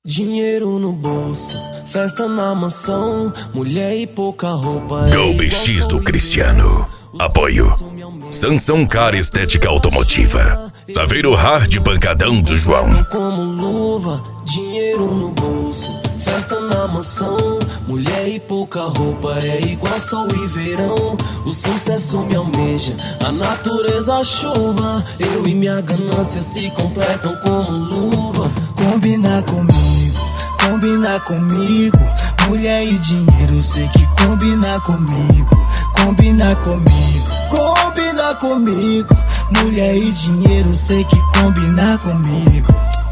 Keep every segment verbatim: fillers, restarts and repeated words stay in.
Dinheiro no bolso, festa na mansão, mulher e pouca roupa. GoBX do Cristiano. Apoio Sansão Car Estética Automotiva. Saveiro Hard Pancadão do João. Como luva, dinheiro no bolso, festa na mansão, mulher e pouca roupa. É igual sol e verão, o sucesso me almeja, a natureza a chuva. Eu e minha ganância se completam como luva. Combina comigo, combina comigo, mulher e dinheiro, sei que combina comigo. Combina comigo, combina comigo, mulher e dinheiro, sei que combina comigo.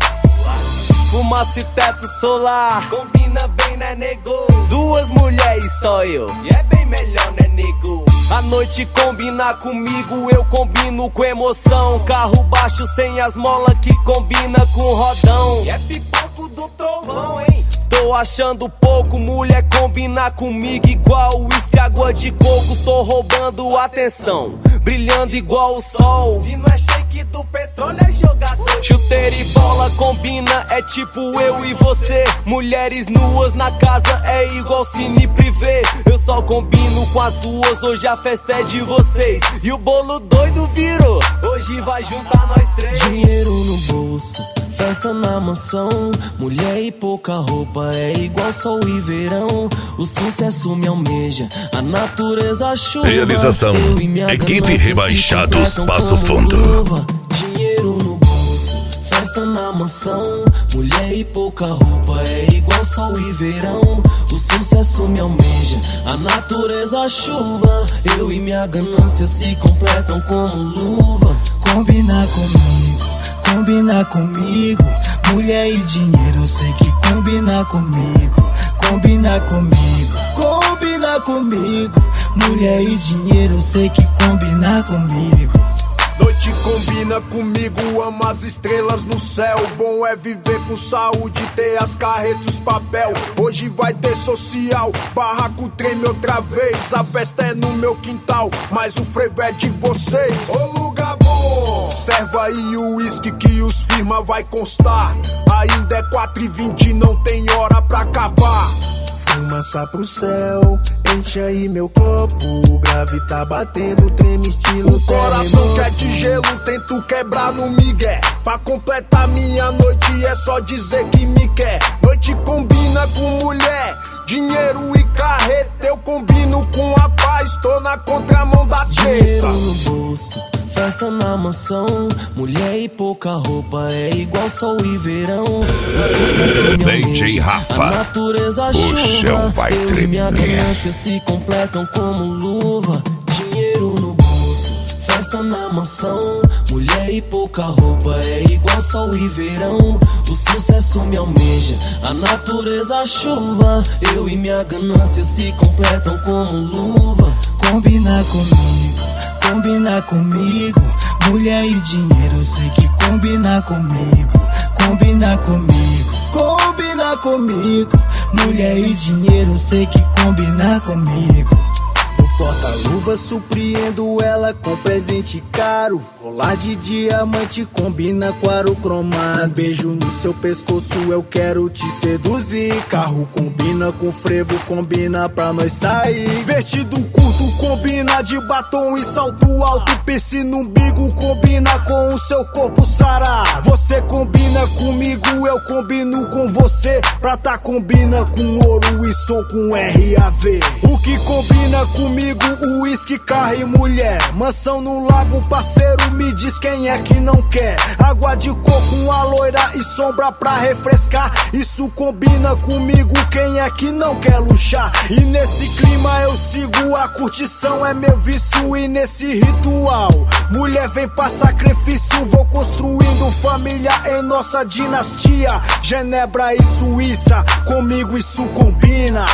Fumaça e teto solar, combina bem, né, nego? Duas mulheres só eu, e é bem melhor, né, nego? A noite combina comigo, eu combino com emoção. Carro baixo sem as molas que combina com rodão. E é pipoco do trovão, hein? Tô achando pouco, mulher combinar comigo igual uísque, água de coco. Tô roubando atenção, brilhando igual o sol. Se não é shake do petróleo é jogador. Chuteira e bola combina, é tipo eu e você. Mulheres nuas na casa é igual cine privê. Eu só combino com as duas, hoje a festa é de vocês. E o bolo doido virou, hoje vai juntar nós três. Dinheiro no bolso, festa na mansão, mulher e pouca roupa. É igual sol e verão, o sucesso me almeja, a natureza a chuva. Realização, equipe Rebaixados Passo Fundo. Luva. Dinheiro no bolso, festa na mansão, mulher e pouca roupa. É igual sol e verão, o sucesso me almeja, a natureza a chuva. Eu e minha ganância se completam como luva. Combina comigo, combina comigo, mulher e dinheiro, sei que combina comigo. Combina comigo, combina comigo, mulher e dinheiro, sei que combina comigo. Noite combina comigo, amo as estrelas no céu. Bom é viver com saúde, ter as carretas, papel. Hoje vai ter social, barraco treme outra vez. A festa é no meu quintal, mas o frevo é de vocês. Ô lugar bom, serva aí o uísque que os firma vai constar. Ainda é quatro e vinte, não tem hora pra acabar. Fumaça pro céu, enche aí meu copo. Grave tá batendo, treme estilo o coração que é de gelo, tento quebrar no migué. Pra completar minha noite é só dizer que me quer. Noite combina com mulher, dinheiro e carreta. Eu combino com a paz, tô na contramão da Dinheiro treta. no bolso, festa na mansão, mulher e pouca roupa. É igual sol e verão, o sucesso me D J almeja, Rafa, a natureza a o chuva. chão vai Eu e minha tremer. ganância se completam como luva. Dinheiro no bolso, festa na mansão, mulher e pouca roupa. É igual sol e verão, o sucesso me almeja, a natureza a chuva. Eu e minha ganância se completam como luva. Combina comigo, combina comigo, mulher e dinheiro, sei que combina comigo. Combina comigo, combina comigo, mulher e dinheiro, sei que combina comigo. No porta-luva surpreendo ela com presente caro. Colar de diamante combina com aro cromado. Um beijo no seu pescoço, eu quero te seduzir. Carro combina com frevo, combina pra nós sair. Vestido curto combina de batom e salto alto. Piercing no umbigo combina com o seu corpo sará. Você combina comigo, eu combino com você. Prata combina com ouro e som com R A V. O que combina comigo, uísque, carro e mulher. Mansão no lago, parceiro, me diz quem é que não quer. Água de coco, uma loira e sombra pra refrescar. Isso combina comigo, quem é que não quer luxar? E nesse clima eu sigo, a curtição é meu vício. E nesse ritual, mulher vem pra sacrifício. Vou construindo família em nossa dinastia. Genebra e Suíça, comigo isso combina.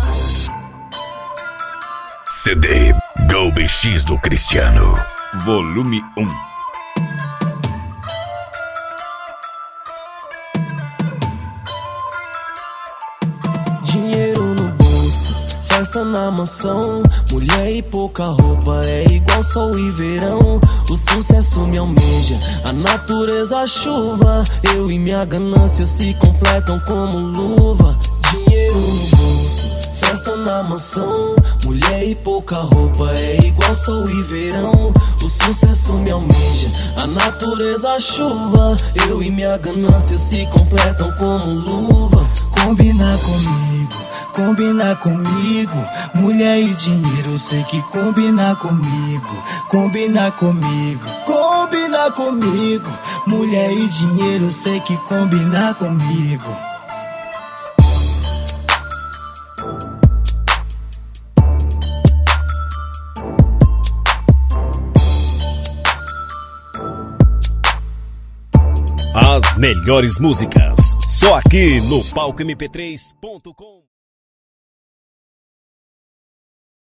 C D GoBX do Cristiano, volume um. Dinheiro no bolso, festa na mansão. Mulher e pouca roupa, é igual sol e verão. O sucesso me almeja, a natureza a chuva. Eu e minha ganância se completam como luva. Dinheiro no bolso, festa na mansão. Mulher e pouca roupa, é igual sol e verão. O sucesso me almeja, a natureza a chuva. Eu e minha ganância se completam como luva. Combina comigo, combina comigo. Mulher e dinheiro, eu sei que combina comigo. Combina comigo, combina comigo. Mulher e dinheiro, eu sei que combina comigo. As melhores músicas, só aqui no palco M P três ponto com.